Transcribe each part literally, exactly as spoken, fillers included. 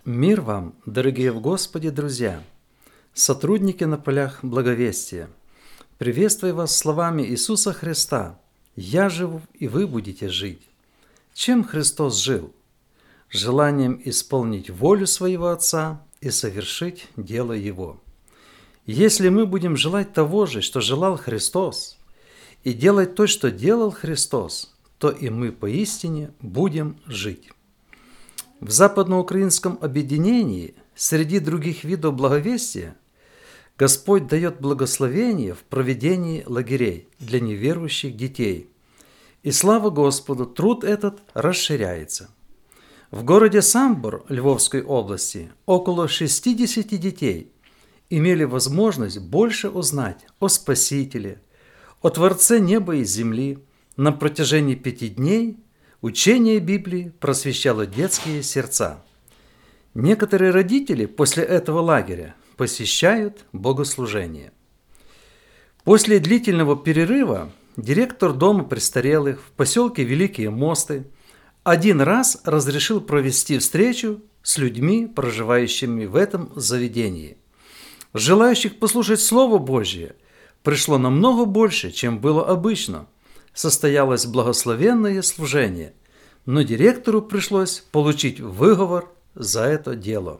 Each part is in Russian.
Мир вам, дорогие в Господе друзья, сотрудники на полях благовестия. Приветствую вас словами Иисуса Христа. «Я живу, и вы будете жить». Чем Христос жил? Желанием исполнить волю своего Отца и совершить дело Его. Если мы будем желать того же, что желал Христос, и делать то, что делал Христос, то и мы поистине будем жить. В западноукраинском объединении, среди других видов благовестия, Господь дает благословение в проведении лагерей для неверующих детей. И слава Господу, труд этот расширяется. В городе Самбор Львовской области около шестидесяти детей имели возможность больше узнать о Спасителе, о Творце неба и земли. На протяжении пяти дней учение Библии просвещало детские сердца. Некоторые родители после этого лагеря посещают богослужение. После длительного перерыва директор дома престарелых в поселке Великие Мосты один раз разрешил провести встречу с людьми, проживающими в этом заведении. Желающих послушать Слово Божье пришло намного больше, чем было обычно. Состоялось благословенное служение, но директору пришлось получить выговор за это дело.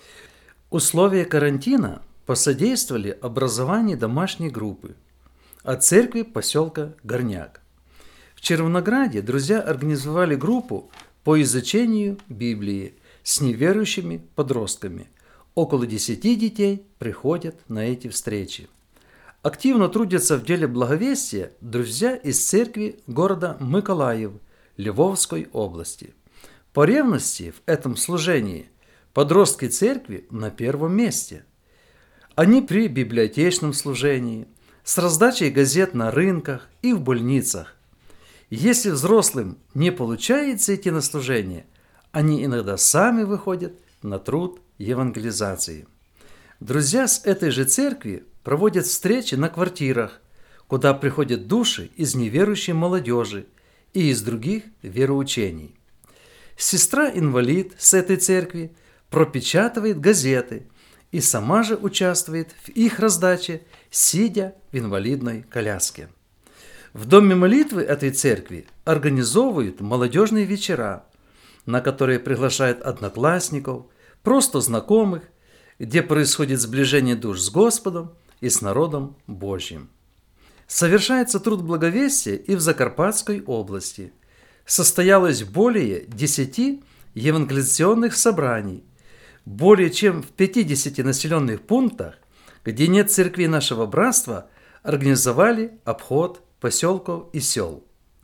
Условия карантина посодействовали образованию домашней группы от церкви поселка Горняк. В Червонограде друзья организовали группу по изучению Библии с неверующими подростками. Около десяти детей приходят на эти встречи. Активно трудятся в деле благовестия друзья из церкви города Миколаев Львовской области. По ревности в этом служении подростки церкви на первом месте. Они при библиотечном служении, с раздачей газет на рынках и в больницах. Если взрослым не получается идти на служение, они иногда сами выходят на труд евангелизации. Друзья с этой же церкви проводят встречи на квартирах, куда приходят души из неверующей молодежи и из других вероучений. Сестра-инвалид с этой церкви пропечатывает газеты и сама же участвует в их раздаче, сидя в инвалидной коляске. В доме молитвы этой церкви организовывают молодежные вечера, на которые приглашают одноклассников, просто знакомых, где происходит сближение душ с Господом и с народом Божьим. Совершается труд благовестия и в Закарпатской области. Состоялось более десяти евангелизационных собраний, более чем в пятидесяти населенных пунктах, где нет церкви нашего братства, организовали обход поселков и сел.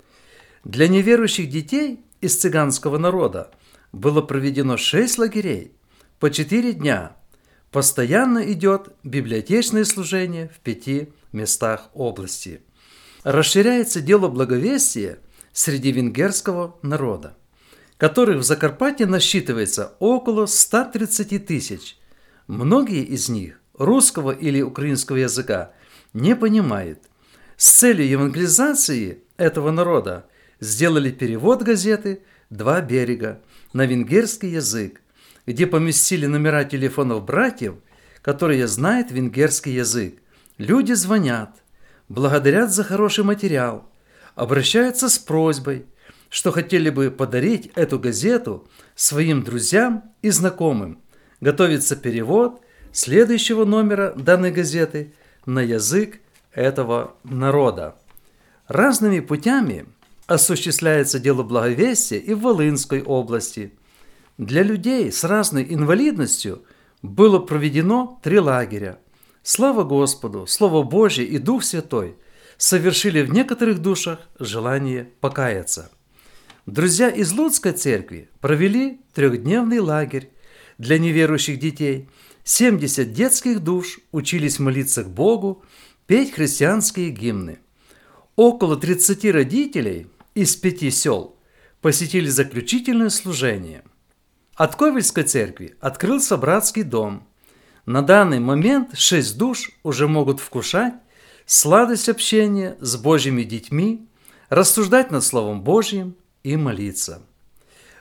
Для неверующих детей из цыганского народа было проведено шесть лагерей по четыре дня. Постоянно идет библиотечное служение в пяти местах области. Расширяется дело благовестия среди венгерского народа, которых в Закарпатье насчитывается около ста тридцати тысяч. Многие из них русского или украинского языка не понимают. С целью евангелизации этого народа сделали перевод газеты «Два берега» на венгерский язык, где поместили номера телефонов братьев, которые знают венгерский язык. Люди звонят, благодарят за хороший материал, обращаются с просьбой, что хотели бы подарить эту газету своим друзьям и знакомым. Готовится перевод следующего номера данной газеты на язык этого народа. Разными путями осуществляется дело благовестия и в Волынской области. Для людей с разной инвалидностью было проведено три лагеря. Слава Господу, Слово Божье и Дух Святой совершили в некоторых душах желание покаяться. Друзья из Луцкой церкви провели трехдневный лагерь для неверующих детей. семьдесят детских душ учились молиться к Богу, петь христианские гимны. Около тридцати родителей из пяти сел посетили заключительное служение. От Ковельской церкви открылся братский дом. На данный момент шесть душ уже могут вкушать сладость общения с Божьими детьми, рассуждать над Словом Божьим и молиться.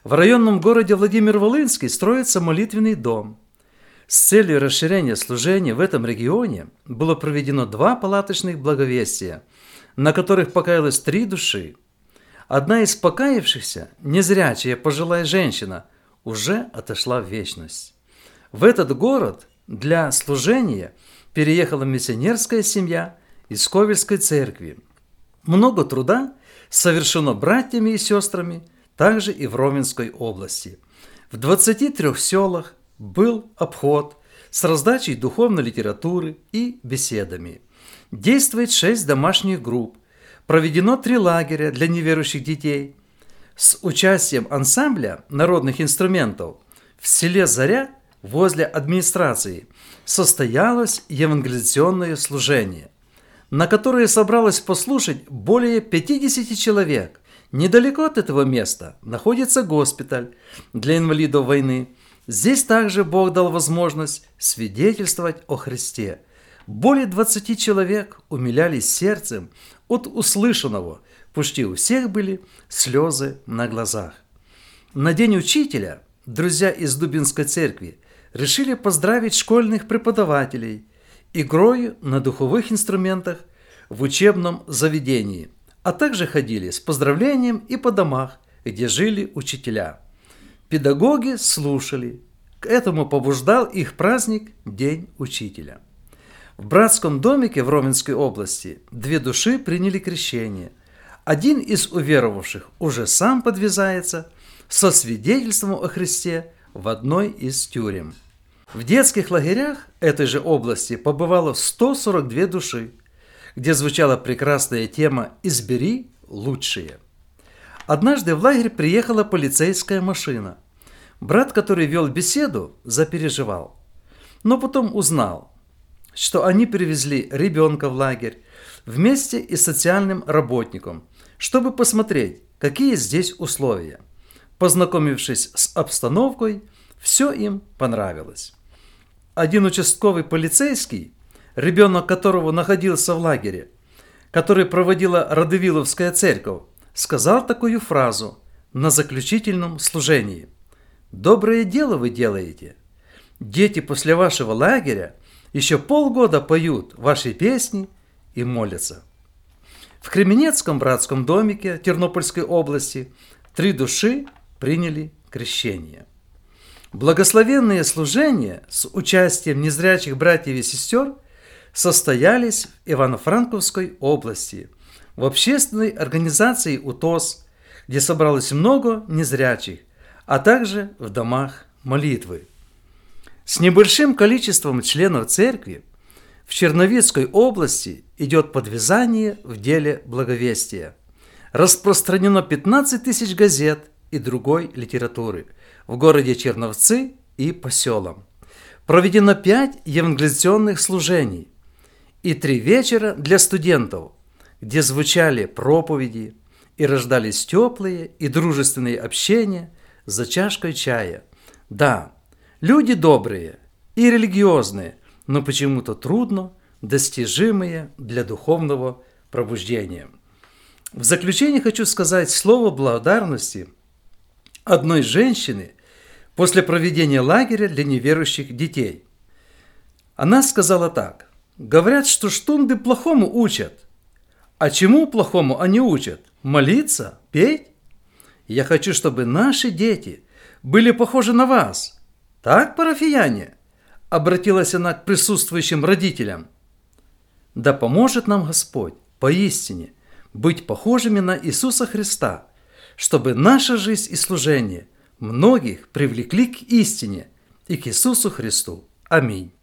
В районном городе Владимир-Волынский строится молитвенный дом. С целью расширения служения в этом регионе было проведено два палаточных благовестия, на которых покаялось три души. Одна из покаявшихся, незрячая пожилая женщина, уже отошла в вечность. В этот город для служения переехала миссионерская семья из Ковельской церкви. Много труда совершено братьями и сестрами также и в Ровенской области. В двадцати трёх селах был обход с раздачей духовной литературы и беседами. Действует шесть домашних групп. Проведено три лагеря для неверующих детей. С участием ансамбля народных инструментов в селе Заря возле администрации состоялось евангелизационное служение, на которое собралось послушать более пятидесяти человек. Недалеко от этого места находится госпиталь для инвалидов войны. Здесь также Бог дал возможность свидетельствовать о Христе. Более двадцати человек умилялись сердцем от услышанного. Почти у всех были слезы на глазах. На День учителя друзья из Дубинской церкви решили поздравить школьных преподавателей игрой на духовых инструментах в учебном заведении, а также ходили с поздравлением и по домах, где жили учителя. Педагоги слушали. К этому побуждал их праздник День учителя. В братском домике в Ровенской области две души приняли крещение. Один из уверовавших уже сам подвязается со свидетельством о Христе в одной из тюрем. В детских лагерях этой же области побывало сто сорок две души, где звучала прекрасная тема «Избери лучшие». Однажды в лагерь приехала полицейская машина. Брат, который вел беседу, запереживал, но потом узнал, что они привезли ребенка в лагерь вместе и с социальным работником, чтобы посмотреть, какие здесь условия. Познакомившись с обстановкой, все им понравилось. Один участковый полицейский, ребенок которого находился в лагере, который проводила Радивиловская церковь, сказал такую фразу на заключительном служении: «Доброе дело вы делаете. Дети после вашего лагеря еще полгода поют ваши песни и молятся». В Кременецком братском домике Тернопольской области три души приняли крещение. Благословенные служения с участием незрячих братьев и сестер состоялись в Ивано-Франковской области, в общественной организации УТОС, где собралось много незрячих, а также в домах молитвы. С небольшим количеством членов церкви в Черновицкой области идет подвязание в деле благовестия. Распространено пятнадцать тысяч газет и другой литературы в городе Черновцы и по селам. Проведено пять евангелизационных служений и три вечера для студентов, где звучали проповеди и рождались теплые и дружественные общения за чашкой чая. Да, люди добрые и религиозные, но почему-то трудно достижимые для духовного пробуждения. В заключение хочу сказать слово благодарности одной женщины после проведения лагеря для неверующих детей. Она сказала так: «Говорят, что штунды плохому учат. А чему плохому они учат? Молиться? Петь? Я хочу, чтобы наши дети были похожи на вас. Так, парафияне?» Обратилась она к присутствующим родителям. Да поможет нам Господь поистине быть похожими на Иисуса Христа, чтобы наша жизнь и служение многих привлекли к истине и к Иисусу Христу. Аминь.